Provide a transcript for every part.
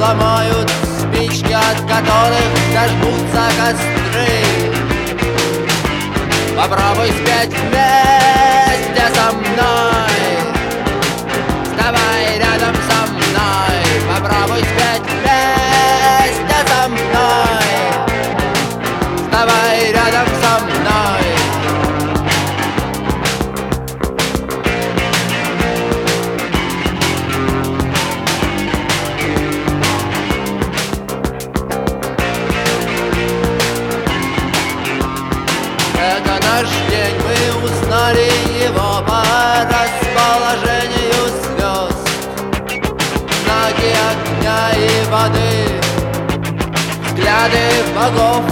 ломают спички, от которых зажгутся костры. Попробуй спеть вместе со мной, вставай рядом со мной. Попробуй спеть вместе со мной, вставай рядом со мной. Это наш день, мы узнали его по расположению звезд, знаки огня и воды, взгляды богов.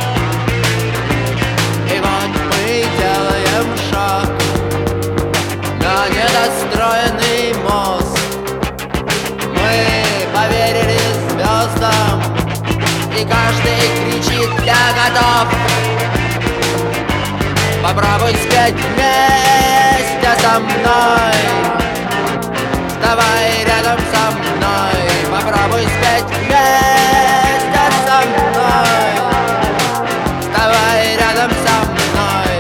И вот мы делаем шаг на недостроенный мост. Мы поверили звездам, и каждый кричит: я готов. Попробуй спеть вместе со мной, вставай рядом со мной. Попробуй спеть вместе со мной, вставай рядом со мной.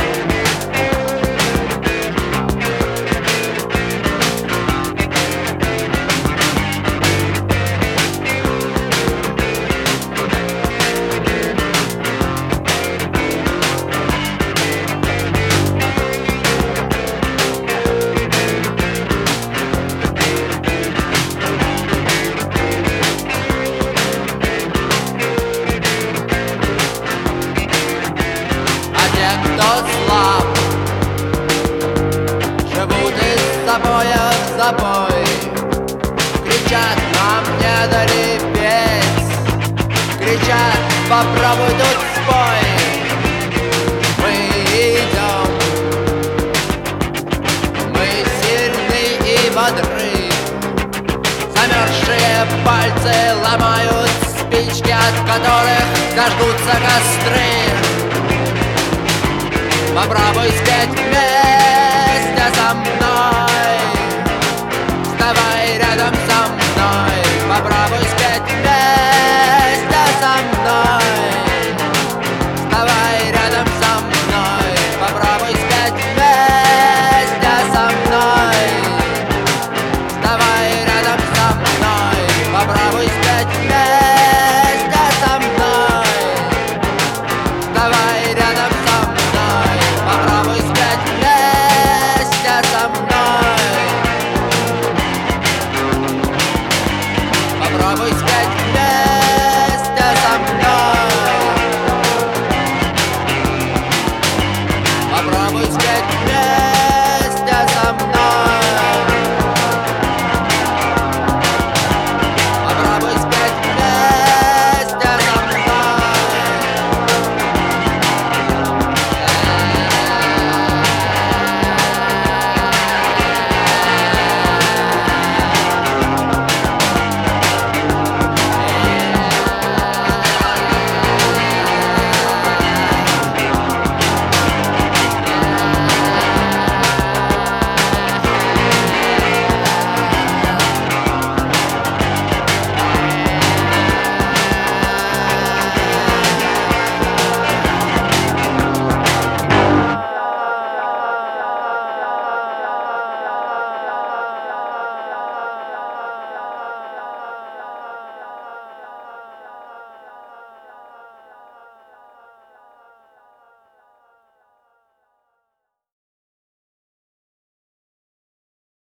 Кто слаб, живут из забоя в забой, кричат: нам не дали петь, кричат: попробуй тут спой. Мы идем, мы сильны и бодры, замерзшие пальцы ломают спички, от которых зажгутся костры. Попробуй спеть вместе со мной, вставай рядом со мной. Попробуй спеть вместе со мной, вставай рядом со мной. Попробуй спеть вместе со мной, вставай рядом со мной. Попробуй спеть вместе со мной, вставай рядом со мной. Попробуй спеть вместе со мной, попробуй спеть вместе.